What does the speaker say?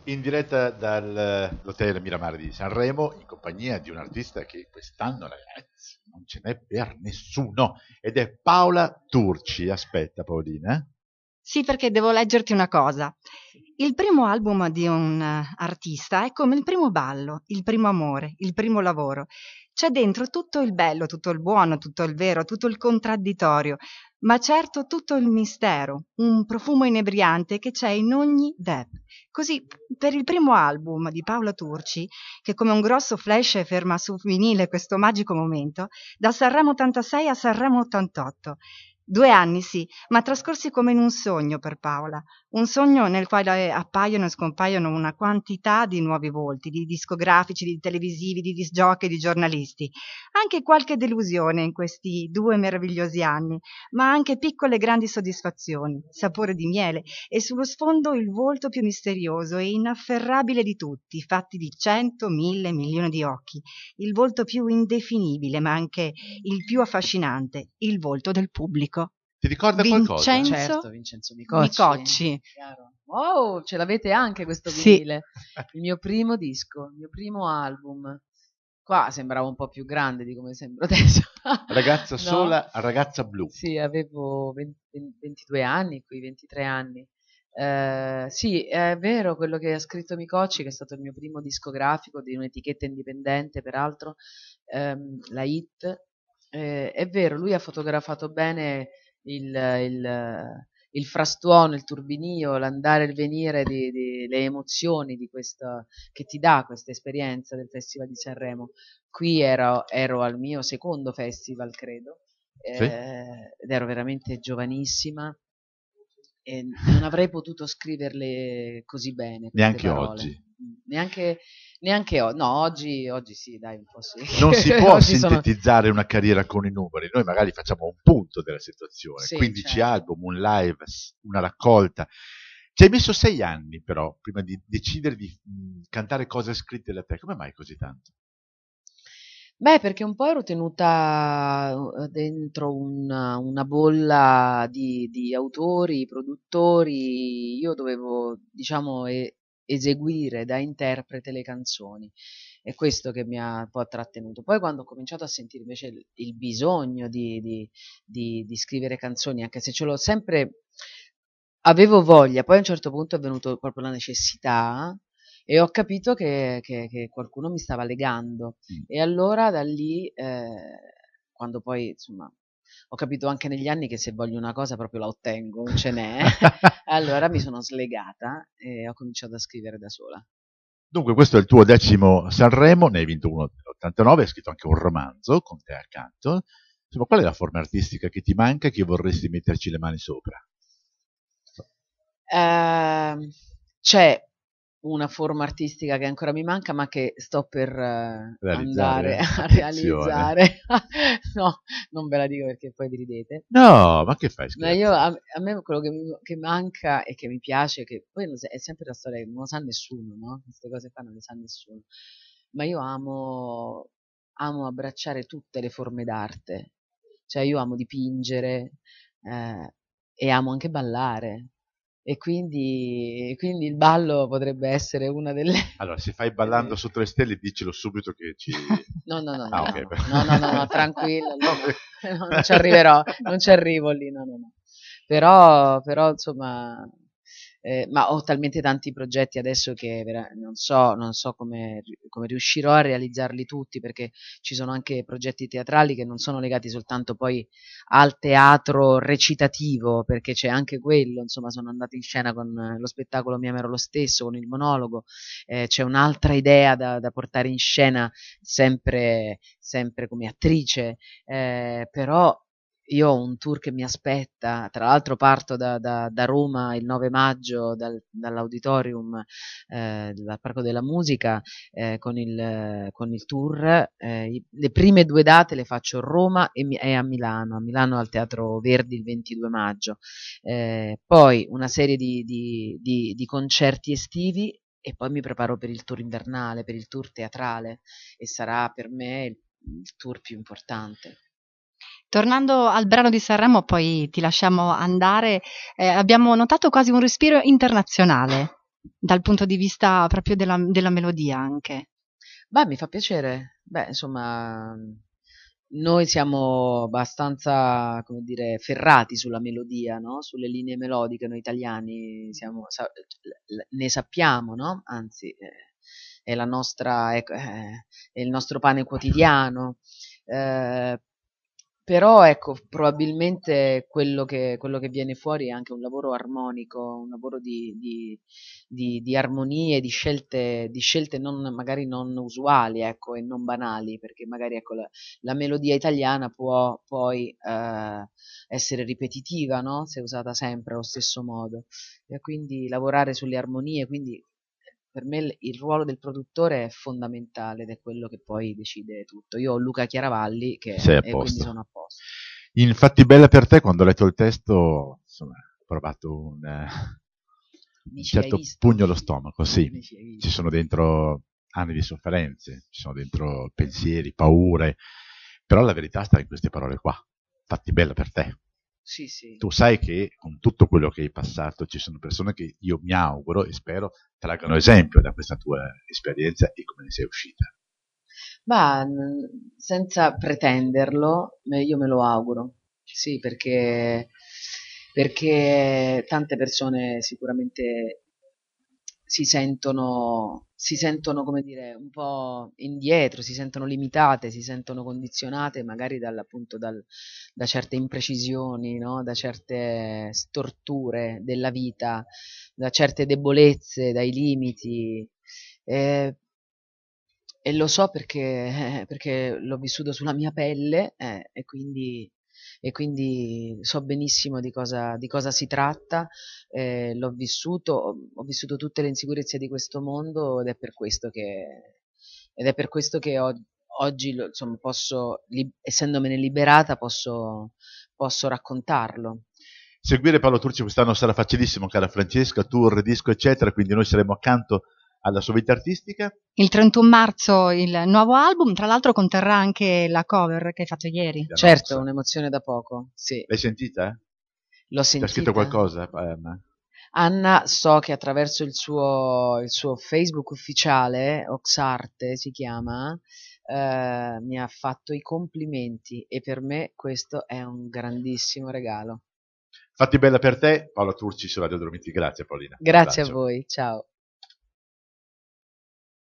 In diretta dall'Hotel Miramare di Sanremo in compagnia di un artista che quest'anno, ragazzi, non ce n'è per nessuno, ed è Paola Turci. Aspetta, Paolina. Sì, perché devo leggerti una cosa. Il primo album di un artista è come il primo ballo, il primo amore, il primo lavoro. C'è dentro tutto il bello, tutto il buono, tutto il vero, tutto il contraddittorio, ma certo tutto il mistero, un profumo inebriante che c'è in ogni deb. Così, per il primo album di Paola Turci, che come un grosso flash ferma su vinile questo magico momento, da Sanremo 86 a Sanremo 88. 2 anni, sì, ma trascorsi come in un sogno per Paola, un sogno nel quale appaiono e scompaiono una quantità di nuovi volti, di discografici, di televisivi, di disgiochi, di giornalisti. Anche qualche delusione in questi 2 meravigliosi anni, ma anche piccole e grandi soddisfazioni, sapore di miele e sullo sfondo il volto più misterioso e inafferrabile di tutti, fatti di 100, 1000, milioni di occhi, il volto più indefinibile, ma anche il più affascinante, il volto del pubblico. Ti ricorda qualcosa? Vincenzo Certo, Vincenzo Micocci. chiaro. Wow, ce l'avete anche questo Sì, vinile. Il mio primo disco, il mio primo album. Qua sembrava un po' più grande di come sembro adesso. Ragazza No? sola, ragazza blu. Sì, avevo 22 anni, qui 23 anni. Sì, è vero quello che ha scritto Micocci, che è stato il mio primo discografico di un'etichetta indipendente, peraltro, la Hit. È vero, lui ha fotografato bene il, il, il frastuono, il turbinio, l'andare e il venire le emozioni di questa, che ti dà questa esperienza del Festival di Sanremo. Qui ero al mio secondo festival, credo, Sì? ed ero veramente giovanissima e non avrei potuto scriverle così bene queste Neanche parole. oggi. Neanche no, oggi sì, dai, un po' sì. Non si può Oggi sono sintetizzare una carriera con i numeri. Noi magari facciamo un punto della situazione, sì, 15 certo. album, un live, una raccolta. Ci hai messo 6 anni però prima di decidere di cantare cose scritte da te. Come mai così tanto? Beh, perché un po' ero tenuta dentro una bolla di autori, produttori, io dovevo, diciamo, eseguire da interprete le canzoni. È questo che mi ha un po' trattenuto. Poi quando ho cominciato a sentire invece il bisogno di scrivere canzoni, anche se ce l'ho sempre, avevo voglia, poi a un certo punto è venuto proprio la necessità e ho capito che qualcuno mi stava legando. Mm. E allora da lì, quando poi insomma ho capito anche negli anni che se voglio una cosa proprio la ottengo, non ce n'è, allora mi sono slegata e ho cominciato a scrivere da sola. Dunque, questo è il tuo 10° Sanremo, ne hai vinto uno nell'89, hai scritto anche un romanzo con te accanto. Insomma, qual è la forma artistica che ti manca e che vorresti metterci le mani sopra? C'è una forma artistica che ancora mi manca, ma che sto per andare Realizzare? a Attenzione. realizzare. No, non ve la dico perché poi vi ridete. No, ma che fai, Ma io, scherzi? a me quello che manca e che mi piace, che poi è sempre la storia che non lo sa nessuno, no? Queste cose qua non le sa nessuno. Ma io amo abbracciare tutte le forme d'arte. Cioè io amo dipingere, e amo anche ballare. E quindi il ballo potrebbe essere una delle... Allora, se fai Ballando sotto le stelle, dicelo subito che ci... No, no, no, Ah, no, no, ok. no, no, no, no, no, tranquillo, lì no, no, non ci arriverò, non ci arrivo lì, no, no, no. Però insomma, ma ho talmente tanti progetti adesso che non so come riuscirò a realizzarli tutti, perché ci sono anche progetti teatrali che non sono legati soltanto poi al teatro recitativo, perché c'è anche quello, insomma, sono andata in scena con lo spettacolo Mia Mero lo stesso, con il monologo, c'è un'altra idea da portare in scena sempre come attrice, però io ho un tour che mi aspetta, tra l'altro parto da Roma il 9 maggio dall'auditorium del Parco della Musica con il tour, le prime 2 date le faccio a Roma e a Milano al Teatro Verdi il 22 maggio, poi una serie di concerti estivi e poi mi preparo per il tour invernale, per il tour teatrale e sarà per me il tour più importante. tornando al brano di Sanremo, poi ti lasciamo andare. Abbiamo notato quasi un respiro internazionale. dal punto di vista proprio della melodia anche. Beh, mi fa piacere. Beh, insomma, noi siamo abbastanza, come dire, ferrati sulla melodia, no? Sulle linee melodiche, noi italiani ne sappiamo, no? Anzi, è la nostra, è il nostro pane quotidiano. Eh, Però ecco, probabilmente quello che viene fuori è anche un lavoro armonico, un lavoro di armonie, di scelte non, magari non usuali, ecco, e non banali, perché magari ecco, la melodia italiana può poi essere ripetitiva, no? Se usata sempre allo stesso modo. E quindi lavorare sulle armonie, quindi per me il ruolo del produttore è fondamentale ed è quello che poi decide tutto. Io ho Luca Chiaravalli Sei a e quindi posto. sono a posto. Infatti, bella per te, quando ho letto il testo, insomma, ho provato un Dici, hai certo visto? pugno allo stomaco, sì. Dici, hai Ci visto? sono dentro anni di sofferenze, ci sono dentro pensieri, paure, però la verità sta in queste parole qua. Fatti bella per te. Sì, sì. Tu sai che con tutto quello che hai passato ci sono persone che io mi auguro e spero traggano esempio da questa tua esperienza e come ne sei uscita. Ma senza pretenderlo, io me lo auguro. Sì, perché tante persone sicuramente si sentono, come dire, un po' indietro, si sentono limitate, si sentono condizionate magari appunto da certe imprecisioni, no? Da certe storture della vita, da certe debolezze, dai limiti. Eh, e lo so perché l'ho vissuto sulla mia pelle, e quindi so benissimo di cosa si tratta, ho vissuto tutte le insicurezze di questo mondo ed è per questo che oggi, insomma, essendomene liberata, posso raccontarlo. Seguire Paolo Turci quest'anno sarà facilissimo, cara Francesca, tour, disco, eccetera, quindi noi saremo accanto alla sua vita artistica. Il 31 marzo il nuovo album, tra l'altro conterrà anche la cover che hai fatto ieri. Certo, Nossa. un'emozione da poco, sì, L'hai sentita? l'ho C'è scritto sentita. qualcosa, Anna? Anna, so che attraverso il suo Facebook ufficiale, Oxarte si chiama, mi ha fatto i complimenti e per me questo è un grandissimo regalo. Fatti bella per te, Paolo Turci su Radio Dolomiti. Grazie Paolina, un Grazie a abbraccio. voi, ciao.